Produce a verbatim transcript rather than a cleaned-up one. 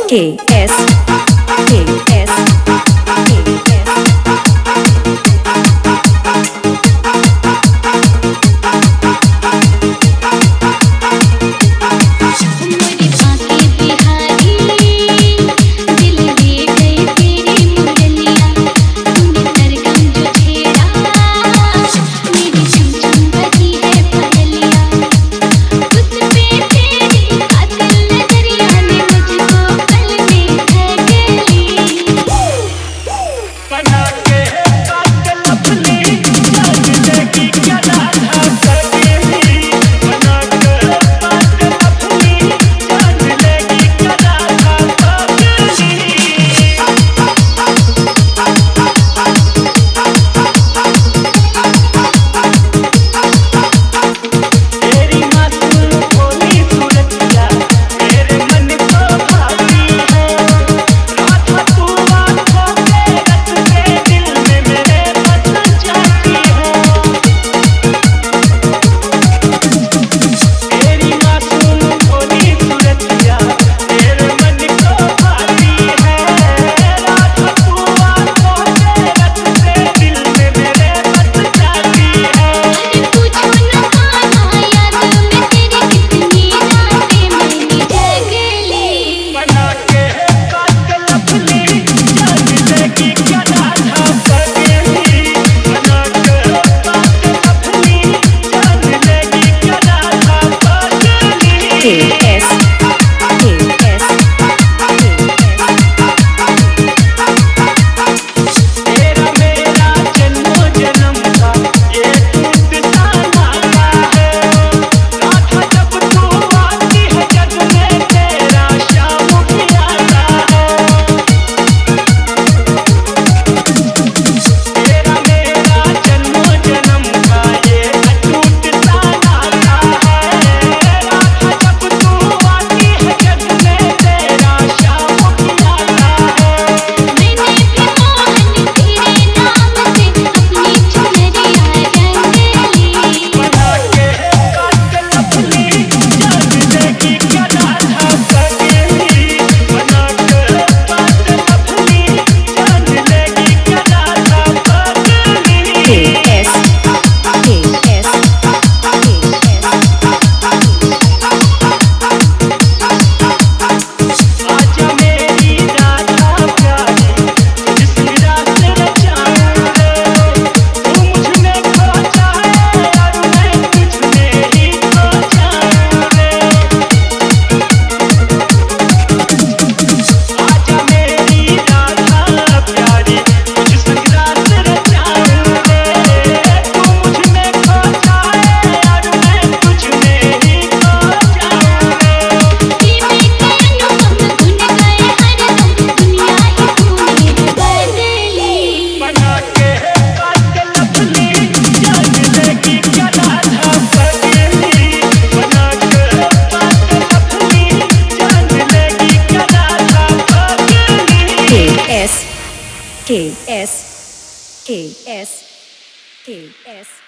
K S K S K S K S K S तेरा मेरा जन्मों जन्म का ये टूटता नाता है। राधा जब तू आती है जग में तेरा शाम भी आता है। तेरा मेरा जन्मों जन्म का ये टूटता नाता है। राधा जब तू आती है जग में तेरा शाम भी आता है। मैंने भी मोहन तेरे नाम से अपनी चुनरिया रंग ली। बना के काट लपली जान देगी क्या राधा सकेली। बना के काट लपली जान देगी क्या राधा सकेली। K S K S K आजा मेरी राधा प्यारी जिसकी रात रचाऊं रे। तू मुझ में खो जाए और मैं तुझ में ही खो जाऊं रे। आजा मेरी राधा प्यारी जिसकी रात रचाऊं रे। तू मुझ में खो जाए और मैं तुझ में ही खो जाऊं रे। पीने के अनुभव धुन गए हरदम दुनिया ही तूने बदली। बना के काट लपली जान देगी क्या राधा सकेली। बना के काट लपली जान देगी क्या राधा सकेली। K S K S K S K S